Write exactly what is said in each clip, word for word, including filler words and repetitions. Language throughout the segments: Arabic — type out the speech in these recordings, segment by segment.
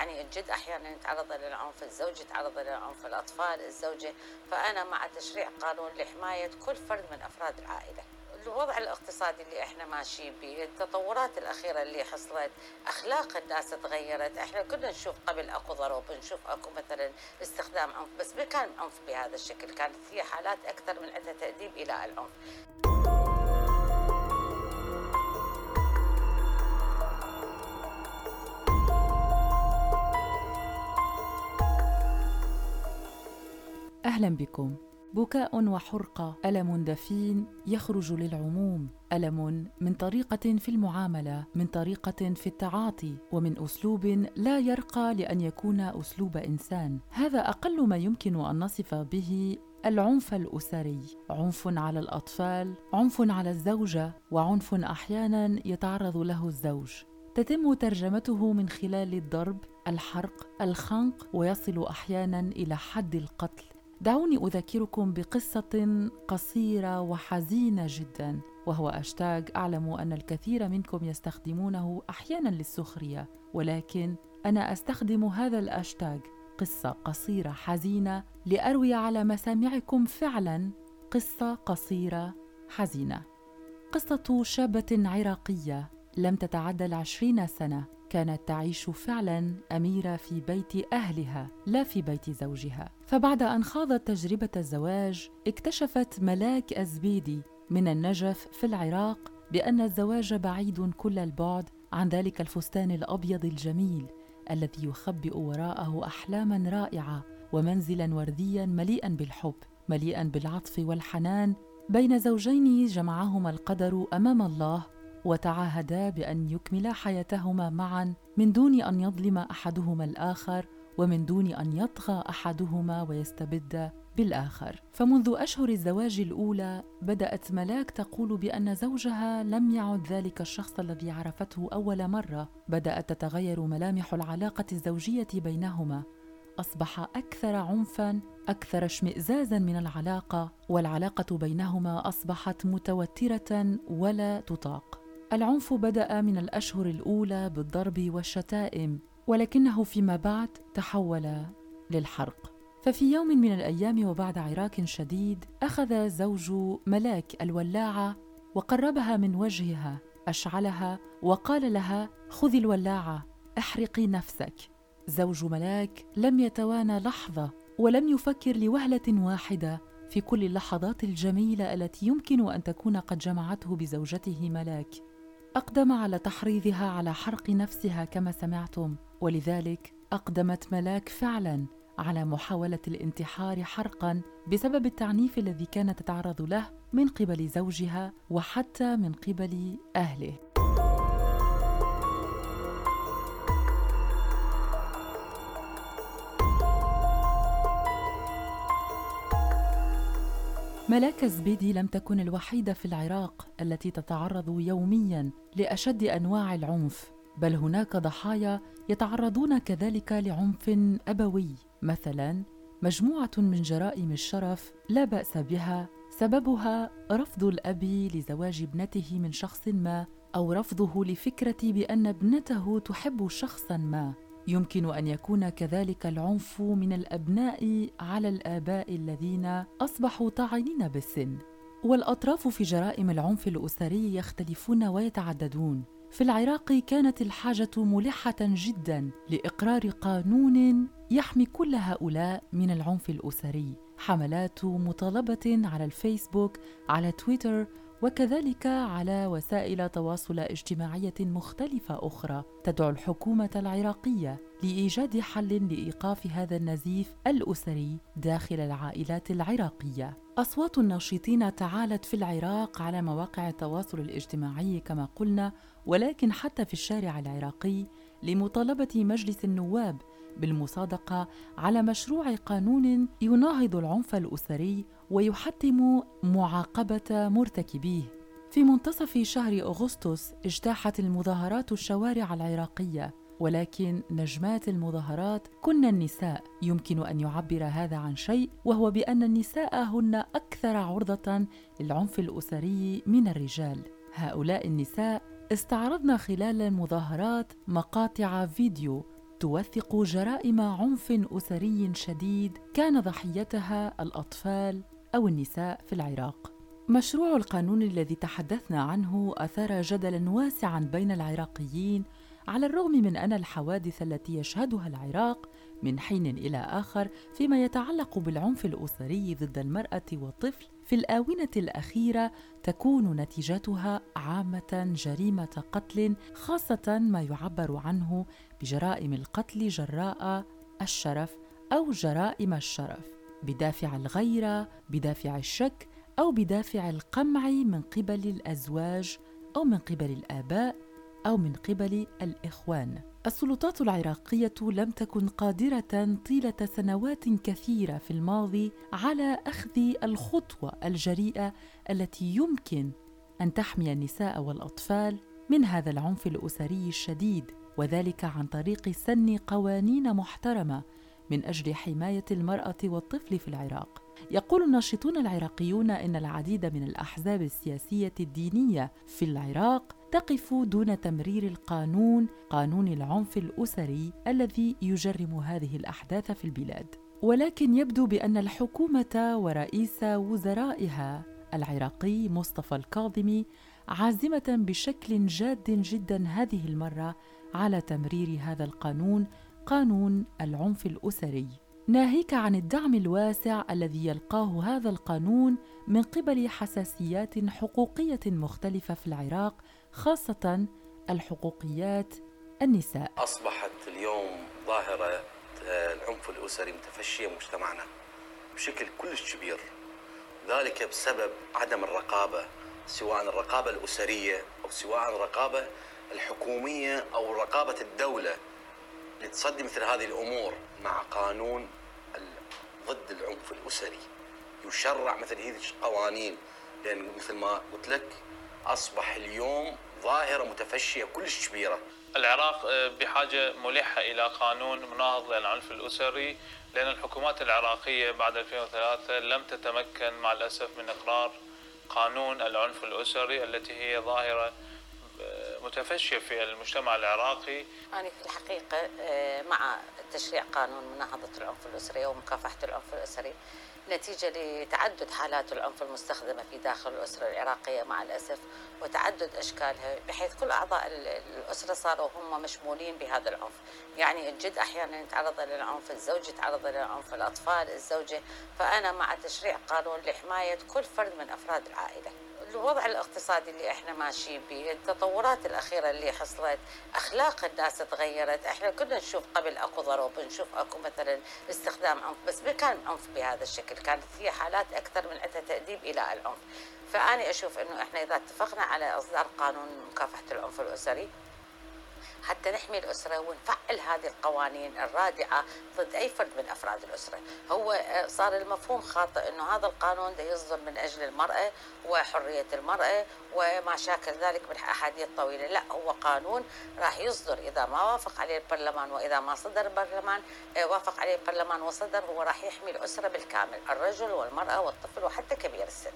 يعني الجد أحيانًا يتعرّض للعنف، الزوج يتعرّض للعنف، الأطفال، الزوجة، فأنا مع تشريع قانون لحماية كل فرد من أفراد العائلة. الوضع الاقتصادي اللي إحنا ماشيين بيه، التطورات الأخيرة اللي حصلت، أخلاق الناس تغيّرت، إحنا كنا نشوف قبل أكو ضرب، نشوف أكو مثلًا استخدام عنف، بس ما كان عنف بهذا الشكل، كانت هي حالات أكثر من عندها تأديب إلى العنف. أهلا بكم. بكاء وحرقة، ألم دفين يخرج للعموم، ألم من طريقة في المعاملة، من طريقة في التعاطي، ومن أسلوب لا يرقى لأن يكون أسلوب إنسان. هذا أقل ما يمكن أن نصف به العنف الأسري، عنف على الأطفال، عنف على الزوجة، وعنف أحياناً يتعرض له الزوج. تتم ترجمته من خلال الضرب، الحرق، الخنق، ويصل أحياناً إلى حد القتل. دعوني أذكركم بقصة قصيرة وحزينة جداً، وهو أشتاغ أعلم أن الكثير منكم يستخدمونه أحياناً للسخرية، ولكن أنا أستخدم هذا الأشتاغ قصة قصيرة حزينة لأروي على مسامعكم فعلاً قصة قصيرة حزينة. قصة شابة عراقية لم تتعدى العشرين سنة، كانت تعيش فعلاً أميرة في بيت أهلها لا في بيت زوجها. فبعد أن خاضت تجربة الزواج، اكتشفت ملاك أزبيدي من النجف في العراق بأن الزواج بعيد كل البعد عن ذلك الفستان الأبيض الجميل الذي يخبئ وراءه أحلاماً رائعة ومنزلاً وردياً مليئاً بالحب، مليئاً بالعطف والحنان، بين زوجين جمعهما القدر أمام الله، وتعاهدا بأن يكملا حياتهما معا من دون أن يظلم أحدهما الآخر، ومن دون أن يطغى أحدهما ويستبد بالآخر. فمنذ أشهر الزواج الأولى بدأت ملاك تقول بأن زوجها لم يعد ذلك الشخص الذي عرفته أول مرة. بدأت تتغير ملامح العلاقة الزوجية بينهما، أصبح أكثر عنفاً، أكثر اشمئزازاً من العلاقة، والعلاقة بينهما أصبحت متوترة ولا تطاق. العنف بدأ من الأشهر الأولى بالضرب والشتائم، ولكنه فيما بعد تحول للحرق. ففي يوم من الأيام وبعد عراك شديد، أخذ زوج ملاك الولاعة وقربها من وجهها، أشعلها وقال لها: خذي الولاعة، احرقي نفسك. زوج ملاك لم يتوانى لحظة، ولم يفكر لوهلة واحدة في كل اللحظات الجميلة التي يمكن أن تكون قد جمعته بزوجته ملاك. أقدم على تحريضها على حرق نفسها كما سمعتم، ولذلك أقدمت ملاك فعلاً على محاولة الانتحار حرقاً بسبب التعنيف الذي كانت تتعرض له من قبل زوجها وحتى من قبل أهله. ملاك زبيدي لم تكن الوحيدة في العراق التي تتعرض يومياً لأشد أنواع العنف، بل هناك ضحايا يتعرضون كذلك لعنف أبوي. مثلاً مجموعة من جرائم الشرف لا بأس بها، سببها رفض الأب لزواج ابنته من شخص ما، أو رفضه لفكرة بأن ابنته تحب شخصاً ما. يمكن أن يكون كذلك العنف من الأبناء على الآباء الذين أصبحوا طاعنين بالسن. والأطراف في جرائم العنف الأسري يختلفون ويتعددون. في العراق كانت الحاجة ملحة جداً لإقرار قانون يحمي كل هؤلاء من العنف الأسري. حملات مطالبة على الفيسبوك، على تويتر، وكذلك على وسائل تواصل اجتماعية مختلفة أخرى تدعو الحكومة العراقية لإيجاد حل لإيقاف هذا النزيف الأسري داخل العائلات العراقية. أصوات الناشطين تعالت في العراق على مواقع التواصل الاجتماعي كما قلنا، ولكن حتى في الشارع العراقي، لمطالبة مجلس النواب بالمصادقة على مشروع قانون يناهض العنف الأسري ويحتم معاقبة مرتكبيه. في منتصف شهر أغسطس اجتاحت المظاهرات الشوارع العراقية، ولكن نجمات المظاهرات كن النساء. يمكن أن يعبر هذا عن شيء، وهو بأن النساء هن أكثر عرضة للعنف الأسري من الرجال. هؤلاء النساء استعرضن خلال المظاهرات مقاطع فيديو توثق جرائم عنف أسري شديد كان ضحيتها الأطفال أو النساء في العراق. مشروع القانون الذي تحدثنا عنه أثار جدلاً واسعاً بين العراقيين، على الرغم من أن الحوادث التي يشهدها العراق من حين إلى آخر فيما يتعلق بالعنف الأسري ضد المرأة والطفل في الآونة الأخيرة تكون نتيجتها عامة جريمة قتل، خاصة ما يعبر عنه بجرائم القتل جراء الشرف أو جرائم الشرف، بدافع الغيرة، بدافع الشك، أو بدافع القمع من قبل الأزواج أو من قبل الآباء أو من قبل الإخوان. السلطات العراقية لم تكن قادرة طيلة سنوات كثيرة في الماضي على أخذ الخطوة الجريئة التي يمكن أن تحمي النساء والأطفال من هذا العنف الأسري الشديد، وذلك عن طريق سن قوانين محترمة من أجل حماية المرأة والطفل في العراق. يقول الناشطون العراقيون إن العديد من الأحزاب السياسية الدينية في العراق تقف دون تمرير القانون، قانون العنف الأسري الذي يجرم هذه الأحداث في البلاد. ولكن يبدو بأن الحكومة ورئيس وزرائها العراقي مصطفى الكاظمي عازمة بشكل جاد جدا هذه المرة على تمرير هذا القانون، قانون العنف الأسري، ناهيك عن الدعم الواسع الذي يلقاه هذا القانون من قبل حساسيات حقوقية مختلفة في العراق، خاصة الحقوقيات النساء. أصبحت اليوم ظاهرة العنف الأسري متفشية مجتمعنا بشكل كلش كبير، ذلك بسبب عدم الرقابة، سواء الرقابة الأسرية أو سواء الرقابة الحكومية أو رقابة الدولة لتصدي مثل هذه الأمور. مع قانون ضد العنف الأسري يشرع مثل هذه القوانين، لأن مثل ما قلت لك أصبح اليوم ظاهرة متفشية كلش كبيرة. العراق بحاجة ملحة إلى قانون مناهض للعنف الأسري، لأن الحكومات العراقية بعد ألفين وثلاثة لم تتمكن مع الأسف من إقرار قانون العنف الأسري التي هي ظاهرة متفشية في المجتمع العراقي. أنا في الحقيقة مع تشريع قانون مناهضة العنف الأسري ومكافحة العنف الأسري نتيجة لتعدد حالات العنف المستخدمة في داخل الأسرة العراقية مع الأسف وتعدد أشكالها، بحيث كل أعضاء الأسرة صاروا هم مشمولين بهذا العنف. يعني الجد أحيانا يتعرض للعنف، الزوج يتعرض للعنف، الأطفال، الزوجة. فأنا مع تشريع قانون لحماية كل فرد من أفراد العائلة. الوضع الاقتصادي اللي احنا ماشيين به، التطورات الأخيرة اللي حصلت، أخلاق الناس تغيرت. احنا كنا نشوف قبل أكو ضرب، نشوف أكو مثلا استخدام عنف، بس ما كان عنف بهذا الشكل، كانت هي حالات أكثر من أنها تأديب إلى العنف. فأنا أشوف إنه احنا إذا اتفقنا على إصدار قانون مكافحة العنف الأسري حتى نحمي الأسرة ونفعل هذه القوانين الرادعة ضد أي فرد من أفراد الأسرة. هو صار المفهوم خاطئ أنه هذا القانون ده يصدر من أجل المرأة وحرية المرأة وما شاكل ذلك من أحاديث طويلة. لا، هو قانون راح يصدر إذا ما وافق عليه البرلمان، وإذا ما صدر البرلمان وافق عليه البرلمان وصدر، هو راح يحمي الأسرة بالكامل، الرجل والمرأة والطفل وحتى كبير السن.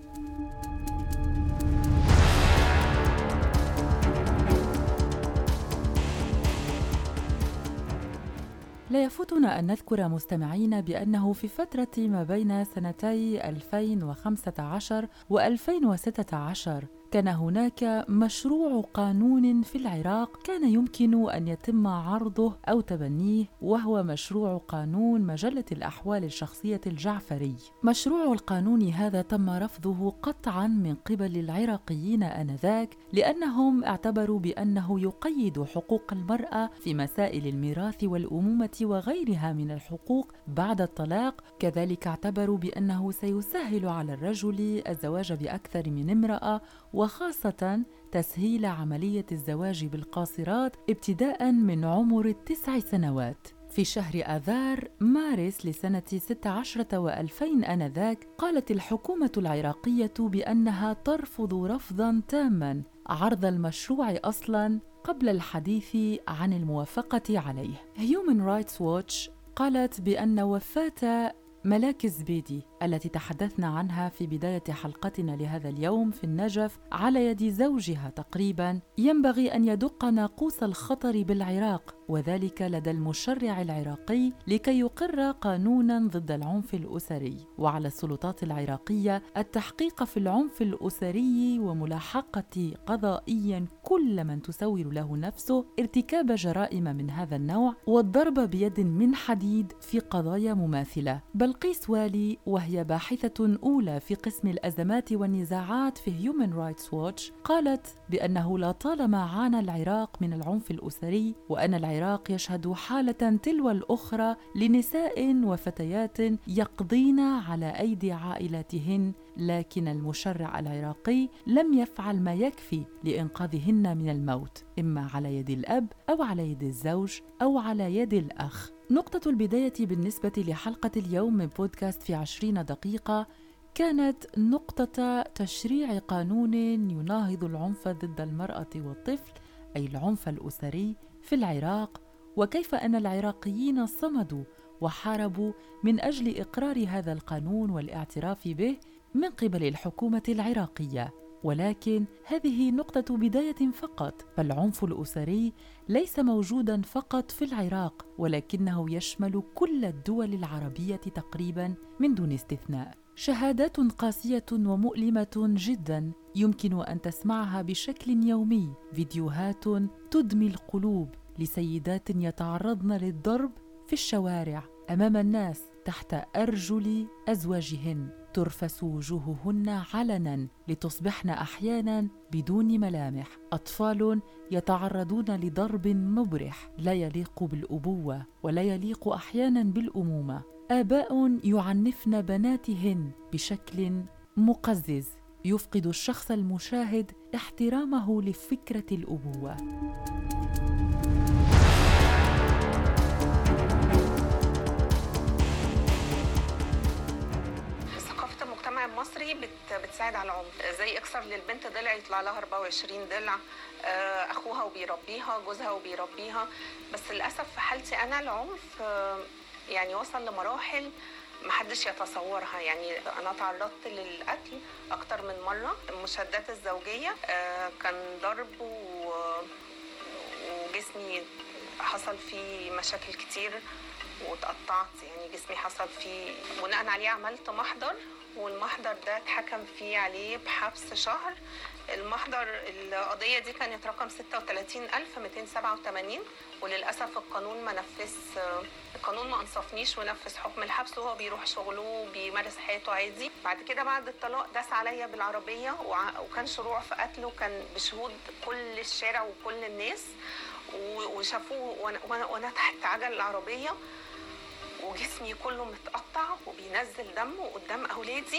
لا يفوتنا أن نذكر مستمعين بأنه في فترة ما بين سنتي ألفين وخمسة عشر وألفين وستة عشر كان هناك مشروع قانون في العراق كان يمكن أن يتم عرضه أو تبنيه، وهو مشروع قانون مجلة الأحوال الشخصية الجعفري. مشروع القانون هذا تم رفضه قطعاً من قبل العراقيين آنذاك، لأنهم اعتبروا بأنه يقيد حقوق المرأة في مسائل الميراث والأمومة وغيرها من الحقوق بعد الطلاق. كذلك اعتبروا بأنه سيسهل على الرجل الزواج بأكثر من امرأة، وخاصة تسهيل عملية الزواج بالقاصرات ابتداء من عمر التسع سنوات. في شهر آذار مارس لسنة ستة عشر وألفين آنذاك قالت الحكومة العراقية بأنها ترفض رفضاً تاماً عرض المشروع أصلاً قبل الحديث عن الموافقة عليه. Human Rights Watch قالت بأن وفاة ملاك الزبيدي التي تحدثنا عنها في بداية حلقتنا لهذا اليوم في النجف على يد زوجها تقريباً، ينبغي أن يدق ناقوس الخطر بالعراق، وذلك لدى المشرع العراقي لكي يقر قانوناً ضد العنف الأسري. وعلى السلطات العراقية التحقيق في العنف الأسري وملاحقة قضائياً كل من تسول له نفسه ارتكاب جرائم من هذا النوع والضرب بيد من حديد في قضايا مماثلة. بلقيس والي، وهي باحثة أولى في قسم الأزمات والنزاعات في Human Rights Watch، قالت بأنه لا طالما عانى العراق من العنف الأسري، وأن العراق يشهد حالة تلو الأخرى لنساء وفتيات يقضين على أيدي عائلاتهن، لكن المشرع العراقي لم يفعل ما يكفي لإنقاذهن من الموت، إما على يد الأب أو على يد الزوج أو على يد الأخ. نقطة البداية بالنسبة لحلقة اليوم من بودكاست في عشرين دقيقة كانت نقطة تشريع قانون يناهض العنف ضد المرأة والطفل، أي العنف الأسري في العراق، وكيف أن العراقيين صمدوا وحاربوا من أجل إقرار هذا القانون والاعتراف به من قبل الحكومة العراقية. ولكن هذه نقطة بداية فقط، فالعنف الأسري ليس موجوداً فقط في العراق، ولكنه يشمل كل الدول العربية تقريباً من دون استثناء. شهادات قاسية ومؤلمة جداً يمكن أن تسمعها بشكل يومي، فيديوهات تدمي القلوب لسيدات يتعرضن للضرب في الشوارع أمام الناس تحت أرجل أزواجهن، ترفس وجوههن علناً لتصبحن أحياناً بدون ملامح، أطفال يتعرضون لضرب مبرح لا يليق بالأبوة ولا يليق أحياناً بالأمومة، آباء يعنفن بناتهن بشكل مقزز يفقد الشخص المشاهد احترامه لفكرة الأبوة. المصري بتساعد على العنف، زي اكسر للبنت ضلع يطلع لها أربعة وعشرين ضلع، اخوها وبيربيها، جوزها وبيربيها. بس للاسف في حالتي انا العنف يعني وصل لمراحل محدش يتصورها. يعني انا تعرضت للقتل اكتر من مره. المشادات الزوجيه كان ضرب وجسمي حصل فيه مشاكل كتير واتقطعت، يعني جسمي حصل فيه. بناء عليه عملت محضر، والمحضر ده اتحكم فيه عليه بحبس شهر. المحضر القضية دي كانت رقم ستة وثلاثين ألف ومئتين وسبعة وثمانين، وللأسف القانون ما نفذ القانون ما أنصفنيش ونفذ حكم الحبس، وهو بيروح شغله وبيمارس حياته عادي. بعد كده بعد الطلاق داس عليا بالعربية، وكان شروع في قتله، وكان بشهود كل الشارع وكل الناس، وشافوه وأنا, وأنا تحت عجل العربية وجسمي كله متقطع وبينزل دم قدام أولادي،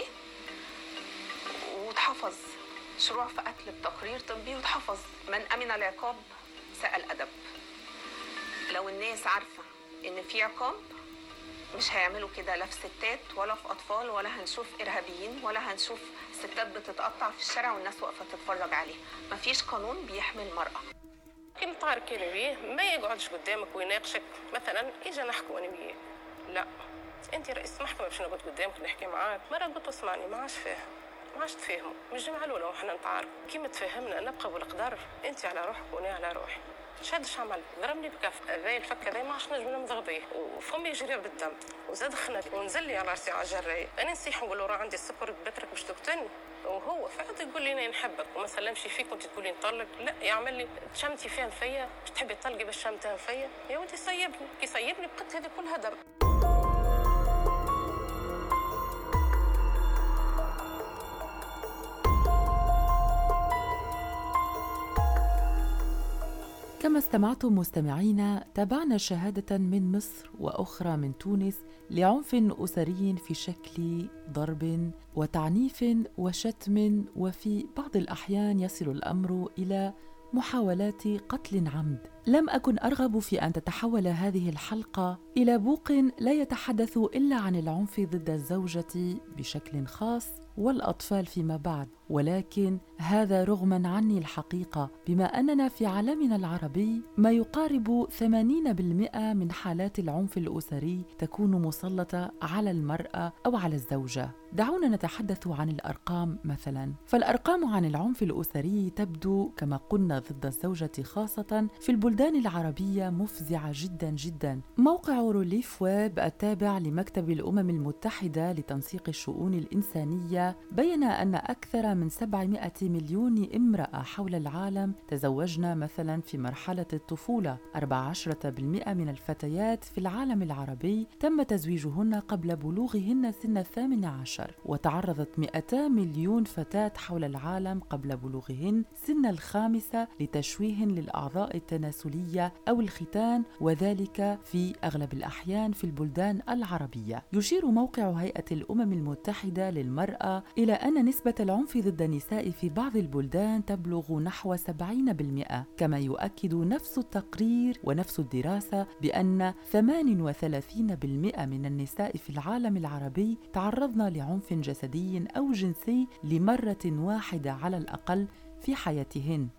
واتحفظ شروع في قتل بتقرير طبي، واتحفظ من أمن العقاب سأل أدب. لو الناس عارفة إن في عقاب مش هيعملوا كده، لا في ستات ولا في أطفال، ولا هنشوف إرهابيين، ولا هنشوف ستات بتتقطع في الشارع والناس واقفة تتفرج عليها. مفيش قانون بيحمي المرأة. كل طارق كان بيه ما يقعدش قدامك ويناقشك، مثلا إجا نحكوا أنا بيه، لا انت رئيس محكمه باش نقعد قدامك نحكي معاك. مره قلت اسمعني ما عادش فاهم ما عادش تفهموا مش جمعه الاولى وحنا نتعاركوا كيما تفهمنا نبقى بالقدر، انت على روحك وانا على روحي. شادش عمل ضربني بكف هذا الفك هذا ما عادش نجم نضغطيه، وفمي يجري بالدم وزاد خنق ونزل لي على راسي على جراي. انا نصيح نقول له راه عندي السكر بترك باش تقتلني، وهو فعلا يقول لي انا نحبك وما سلمش فيك وانت تقولي نطلق. لا يعمل لي تشمتي فيها فيا باش تحبي تطلقي باش شمتها فيا يا ودي صيبني. كي صيبني بقيت هذه كلها دم. كما استمعتم مستمعينا، تابعنا شهادة من مصر وأخرى من تونس لعنف أسري في شكل ضرب وتعنيف وشتم، وفي بعض الأحيان يصل الأمر إلى محاولات قتل عمد. لم أكن أرغب في أن تتحول هذه الحلقة إلى بوق لا يتحدث إلا عن العنف ضد الزوجة بشكل خاص، والأطفال فيما بعد. ولكن هذا رغماً عني الحقيقة، بما أننا في عالمنا العربي ما يقارب ثمانين بالمئة من حالات العنف الأسري تكون مسلطة على المرأة أو على الزوجة. دعونا نتحدث عن الأرقام مثلاً. فالأرقام عن العنف الأسري تبدو كما قلنا ضد الزوجة خاصة في البلدان العربية مفزعة جداً جداً. موقع روليف ويب التابع لمكتب الأمم المتحدة لتنسيق الشؤون الإنسانية بيّن أن أكثر من سبعمائة مليون امرأة حول العالم تزوجن مثلاً في مرحلة الطفولة. أربعة عشر بالمئة من الفتيات في العالم العربي تم تزويجهن قبل بلوغهن سن الثامن عشر، وتعرضت مئتا مليون فتاة حول العالم قبل بلوغهن سن الخامسة لتشويه للأعضاء التناسلية أو الختان، وذلك في أغلب الأحيان في البلدان العربية. يشير موقع هيئة الأمم المتحدة للمرأة إلى أن نسبة العنف ضد النساء في بعض البلدان تبلغ نحو سبعين بالمئة، كما يؤكد نفس التقرير ونفس الدراسة بأن ثمانية وثلاثين بالمئة من النساء في العالم العربي تعرضن لعنف جسدي أو جنسي لمرة واحدة على الأقل في حياتهن.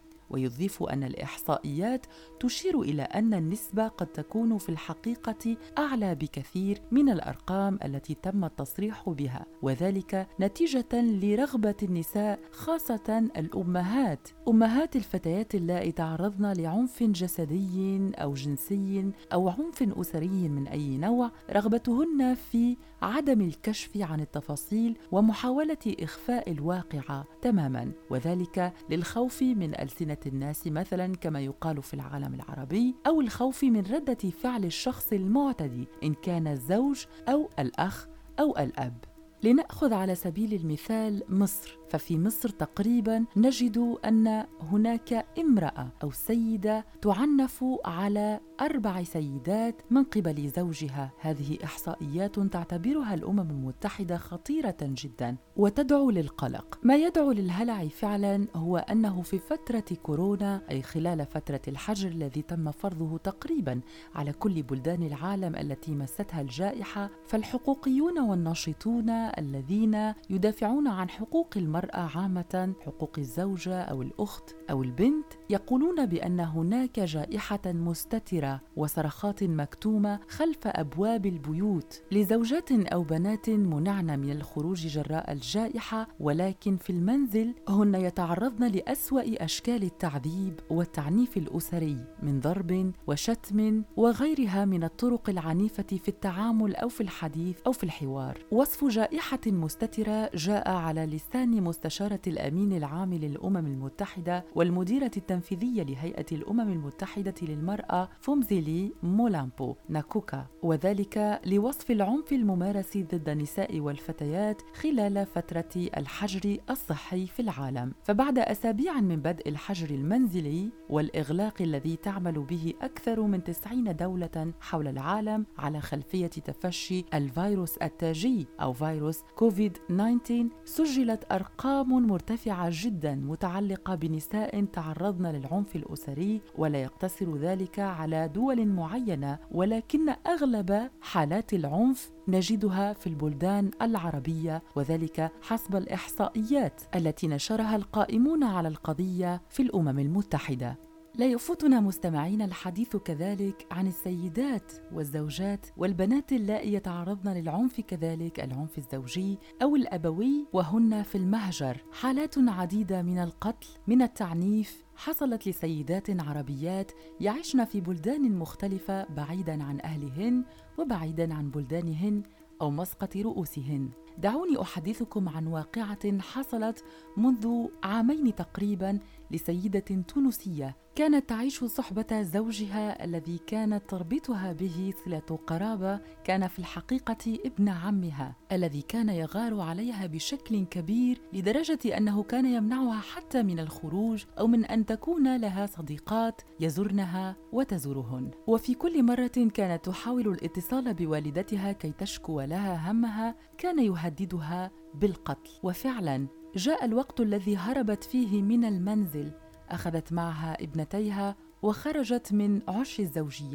ويضيف أن الإحصائيات تشير إلى أن النسبة قد تكون في الحقيقة أعلى بكثير من الأرقام التي تم التصريح بها، وذلك نتيجة لرغبة النساء خاصة الأمهات أمهات الفتيات اللائي تعرضن لعنف جسدي أو جنسي أو عنف أسري من أي نوع، رغبتهن في عدم الكشف عن التفاصيل ومحاولة إخفاء الواقعة تماماً، وذلك للخوف من ألسنة الناس مثلاً كما يقال في العالم العربي، أو الخوف من ردة فعل الشخص المعتدي إن كان الزوج أو الأخ أو الأب. لنأخذ على سبيل المثال مصر، ففي مصر تقريباً نجد أن هناك امرأة أو سيدة تعنف على أربع سيدات من قبل زوجها. هذه إحصائيات تعتبرها الأمم المتحدة خطيرة جداً وتدعو للقلق. ما يدعو للهلع فعلاً هو أنه في فترة كورونا، أي خلال فترة الحجر الذي تم فرضه تقريباً على كل بلدان العالم التي مستها الجائحة، فالحقوقيون والناشطون الذين يدافعون عن حقوق المرأة عامة، حقوق الزوجة أو الأخت أو البنت، يقولون بأن هناك جائحة مستترة وصرخات مكتومة خلف أبواب البيوت لزوجات أو بنات منعن من الخروج جراء الجائحة، ولكن في المنزل هن يتعرضن لأسوأ أشكال التعذيب والتعنيف الأسري من ضرب وشتم وغيرها من الطرق العنيفة في التعامل أو في الحديث أو في الحوار. وصف جائحة مستترة جاء على لسان مستشارة الأمين العام للأمم المتحدة والمديرة التنفيذية لهيئة الأمم المتحدة للمرأة فومزيلي مولامبو ناكوكا، وذلك لوصف العنف الممارس ضد النساء والفتيات خلال فترة الحجر الصحي في العالم. فبعد أسابيع من بدء الحجر المنزلي والإغلاق الذي تعمل به أكثر من تسعين دولة حول العالم على خلفية تفشي الفيروس التاجي أو فيروس كوفيد تسعة عشر، سجلت أرقام مرتفعة جدا متعلقة بنساء تعرضن للعنف الأسري، ولا يقتصر ذلك على دول معينة، ولكن أغلب حالات العنف نجدها في البلدان العربية، وذلك حسب الإحصائيات التي نشرها القائمون على القضية في الأمم المتحدة. لا يفوتنا مستمعين الحديث كذلك عن السيدات والزوجات والبنات اللائي يتعرضن للعنف، كذلك العنف الزوجي أو الأبوي وهن في المهجر. حالات عديدة من القتل من التعنيف حصلت لسيدات عربيات يعيشن في بلدان مختلفة بعيداً عن أهلهن وبعيداً عن بلدانهن أو مسقط رؤوسهن. دعوني أحدثكم عن واقعة حصلت منذ عامين تقريباً لسيدة تونسية كانت تعيش صحبة زوجها الذي كانت تربطها به صلة قرابة، كان في الحقيقة ابن عمها الذي كان يغار عليها بشكل كبير لدرجة أنه كان يمنعها حتى من الخروج أو من أن تكون لها صديقات يزورنها وتزورهن. وفي كل مرة كانت تحاول الاتصال بوالدتها كي تشكو لها همها كان يهددها بالقتل. وفعلا جاء الوقت الذي هربت فيه من المنزل، أخذت معها ابنتيها وخرجت من عش الزوجية.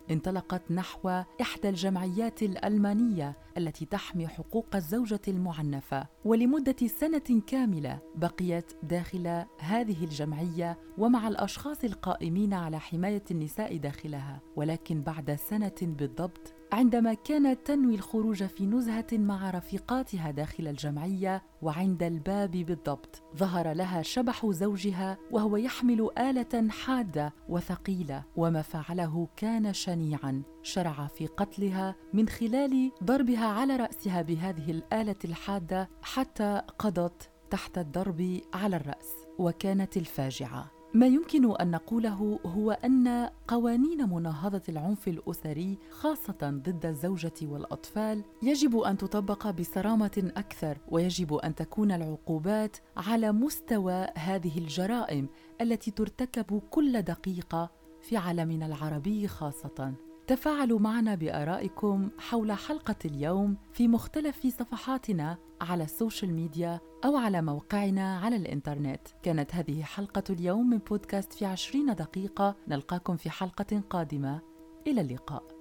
انطلقت نحو إحدى الجمعيات الألمانية التي تحمي حقوق الزوجة المعنفة، ولمدة سنة كاملة بقيت داخل هذه الجمعية ومع الأشخاص القائمين على حماية النساء داخلها. ولكن بعد سنة بالضبط، عندما كانت تنوي الخروج في نزهة مع رفيقاتها داخل الجمعية، وعند الباب بالضبط ظهر لها شبح زوجها وهو يحمل آلة حادة وثقيلة، وما فعله كان شنيعاً. شرع في قتلها من خلال ضربها على رأسها بهذه الآلة الحادة حتى قضت تحت الضرب على الرأس. وكانت الفاجعة ما يمكن أن نقوله هو أن قوانين مناهضة العنف الأسري خاصة ضد الزوجة والأطفال يجب أن تطبق بصرامة أكثر، ويجب أن تكون العقوبات على مستوى هذه الجرائم التي ترتكب كل دقيقة في عالمنا العربي خاصة. تفاعلوا معنا بآرائكم حول حلقة اليوم في مختلف صفحاتنا على السوشيال ميديا أو على موقعنا على الإنترنت. كانت هذه حلقة اليوم من بودكاست في عشرين دقيقة. نلقاكم في حلقة قادمة. إلى اللقاء.